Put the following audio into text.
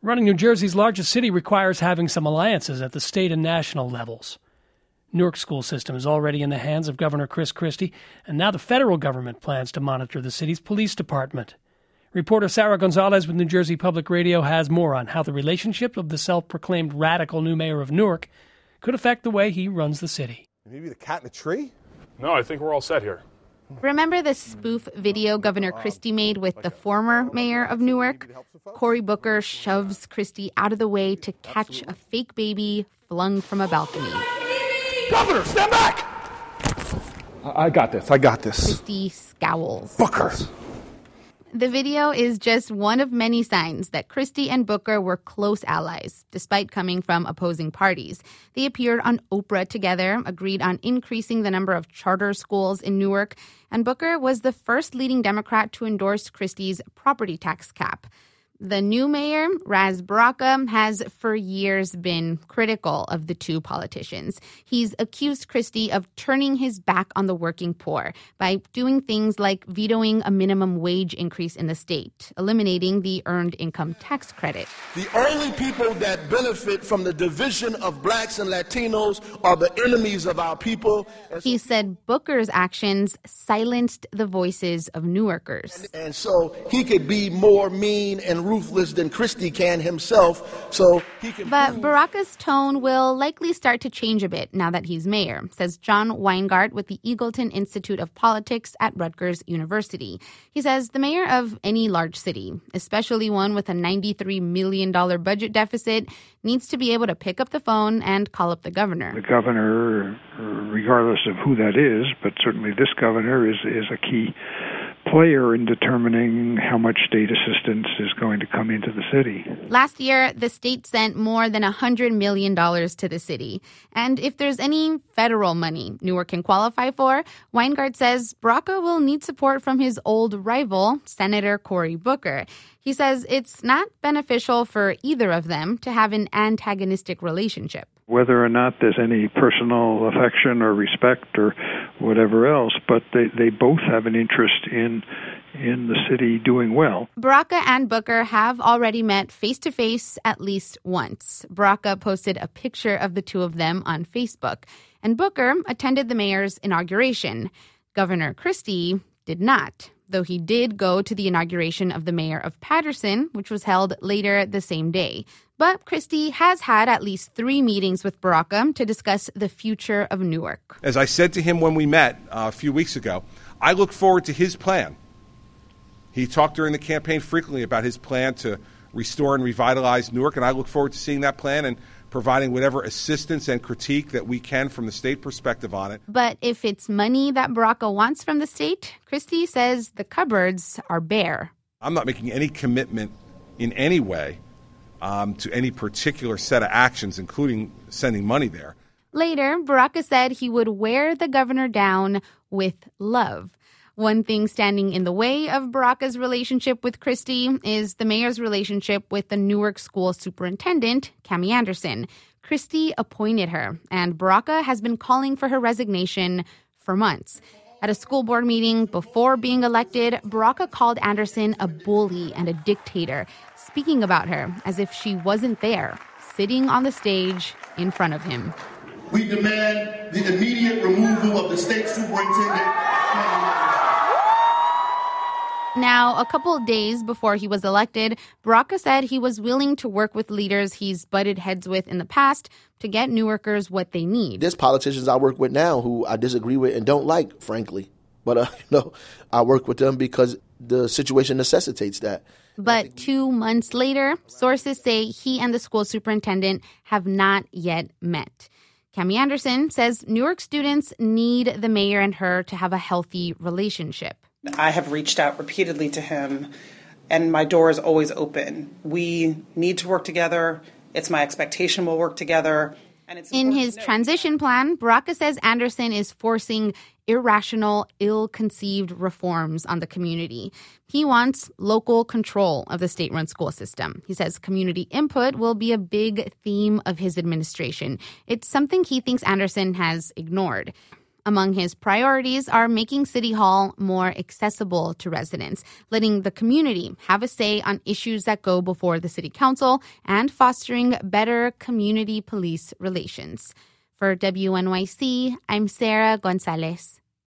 Running New Jersey's largest city requires having some alliances at the state and national levels. Newark's school system is already in the hands of Governor Chris Christie, and now the federal government plans to monitor the city's police department. Reporter Sarah Gonzalez with New Jersey Public Radio has more on how the relationship of the self-proclaimed radical new mayor of Newark could affect the way he runs the city. Maybe the cat in a tree? No, I think we're all set here. Remember the spoof video Governor Christie made with the former mayor of Newark? Cory Booker shoves Christie out of the way to catch a fake baby flung from a balcony. Governor, stand back! I got this. Christie scowls. Booker! The video is just one of many signs that Christie and Booker were close allies, despite coming from opposing parties. They appeared on Oprah together, agreed on increasing the number of charter schools in Newark, and Booker was the first leading Democrat to endorse Christie's property tax cap. The new mayor, Ras Baraka, has for years been critical of the two politicians. He's accused Christie of turning his back on the working poor by doing things like vetoing a minimum wage increase in the state, eliminating the earned income tax credit. The only people that benefit from the division of blacks and Latinos are the enemies of our people. He said Booker's actions silenced the voices of Newarkers. And so he could be more mean and ruthless than Christie can himself, so he can. But Baraka's tone will likely start to change a bit now that he's mayor, says John Weingart with the Eagleton Institute of Politics at Rutgers University. He says the mayor of any large city, especially one with a $93 million budget deficit, needs to be able to pick up the phone and call up the governor. The governor, regardless of who that is, but certainly this governor is a key player in determining how much state assistance is going to come into the city. Last year, the state sent more than $100 million to the city. And if there's any federal money Newark can qualify for, Weingart says Baraka will need support from his old rival, Senator Cory Booker. He says it's not beneficial for either of them to have an antagonistic relationship. Whether or not there's any personal affection or respect or whatever else, but they both have an interest in the city doing well. Baraka and Booker have already met face-to-face at least once. Baraka posted a picture of the two of them on Facebook, and Booker attended the mayor's inauguration. Governor Christie did not, though he did go to the inauguration of the mayor of Paterson, which was held later the same day. But Christie has had at least 3 meetings with Baraka to discuss the future of Newark. As I said to him when we met a few weeks ago, I look forward to his plan. He talked during the campaign frequently about his plan to restore and revitalize Newark, and I look forward to seeing that plan and providing whatever assistance and critique that we can from the state perspective on it. But if it's money that Baraka wants from the state, Christie says the cupboards are bare. I'm not making any commitment in any way to any particular set of actions, including sending money there. Later, Baraka said he would wear the governor down with love. One thing standing in the way of Baraka's relationship with Christie is the mayor's relationship with the Newark school superintendent, Cami Anderson. Christie appointed her, and Baraka has been calling for her resignation for months. At a school board meeting before being elected, Baraka called Anderson a bully and a dictator, speaking about her as if she wasn't there, sitting on the stage in front of him. We demand the immediate removal of the state superintendent. Now, a couple of days before he was elected, Baraka said he was willing to work with leaders he's butted heads with in the past to get Newarkers what they need. There's politicians I work with now who I disagree with and don't like, frankly. But, I work with them because the situation necessitates that. But 2 months later, sources say he and the school superintendent have not yet met. Cami Anderson says Newark students need the mayor and her to have a healthy relationship. I have reached out repeatedly to him, and my door is always open. We need to work together. It's my expectation we'll work together. And it's in his transition plan, Baraka says Anderson is forcing irrational, ill-conceived reforms on the community. He wants local control of the state-run school system. He says community input will be a big theme of his administration. It's something he thinks Anderson has ignored. Among his priorities are making City Hall more accessible to residents, letting the community have a say on issues that go before the City Council, and fostering better community police relations. For WNYC, I'm Sarah Gonzalez.